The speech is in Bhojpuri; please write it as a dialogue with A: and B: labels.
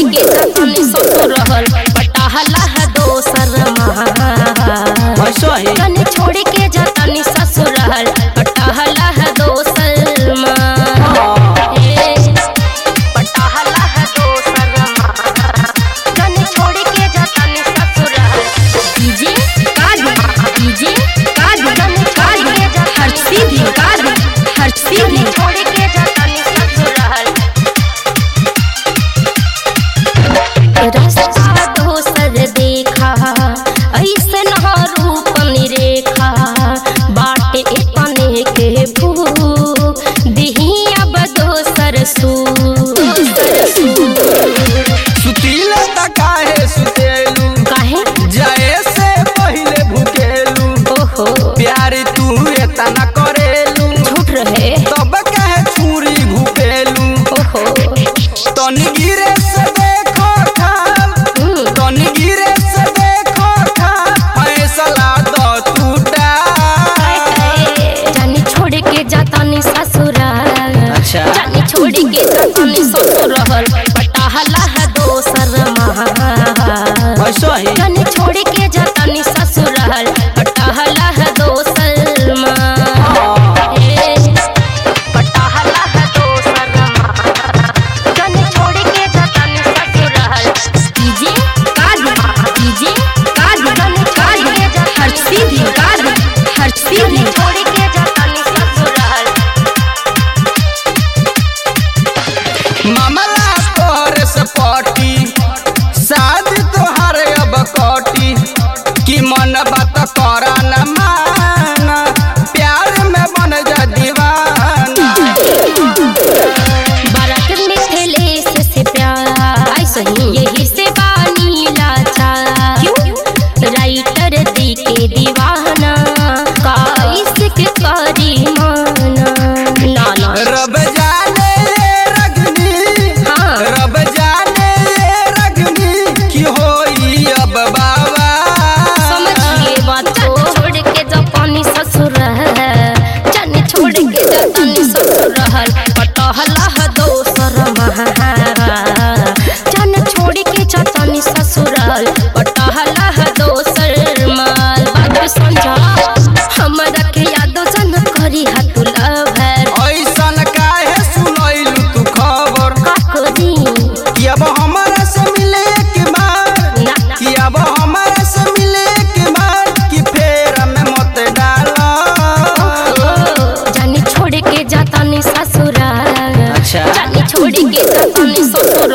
A: के जानी ससुर रहल पटाहला है दोसर जानी छोड़ के जानी ससुर रहल पटाहला है दोसर पटाहला है दोसर जानी छोड़ के जानी ससुर रहल डीजे कादी हर सीधी छोड़ के जानी ससुर रहल रास्ता दोसर देखा ऐसे न रूप निरेखा बाटे इतने के भूख दिही अब दोसर
B: सुतीला त काहे सुतेलू
A: काहे
B: जाए से पहले भूकेलू
A: ओहो
B: प्यार तू इतना करेलू
A: झूठ रहे
B: तब काहे छुरी घुपेलू
A: ओहो
B: तनी गिरे से देखो खाल तनी गिरे से देखो खाल फैसला दो टूटा
A: जानी छोड़ के जातानी ससुराल
B: अच्छा
A: जानी छोड़ के जातानी ससुर रहल पटाहला है दोसर
B: ऐसा ही
A: जानी छोड़ के जातानी ससुर रहल पटाहला है दोसर पटाहला है दोसर जानी छोड़ के जातानी ससुर रहल डीजे कादी हर सीधी छोड़ के जातानी ससुर रहल
B: मामला तोहरे से पटी शादी तोहर अब कटी कि मन बात करा न माना प्यार में बन जा दीवाना
A: बारात में ठेले से प्यार सही यही से बानी लाचा राइटर दी के दीवाना का इसके करी माना नाना
B: रब जाने ये रगनी
A: हाँ।
B: रब जाने ये रगनी कि होई अब बाबा
A: समझिए बात को छोड़ के जापानी ससुर जानी छोड़ के जापानी ससुर रहल पटहला है दोसर जान छोड़ के जापानी ससुर रहल पटहला है दोसर माल बात समझा हमरा के यादो जन करी हाथ लभर
B: ऐसन काहे सुनैलू तू खबर
A: काको दी
B: कि अब हमारा से मिले के बाद
A: ना
B: कि अब हमारा से मिले के बाद कि फेर में मत डालो
A: जानी छोड़ के जातानी ससुराल
B: अच्छा
A: जानी छोड़ के जातानी ससुर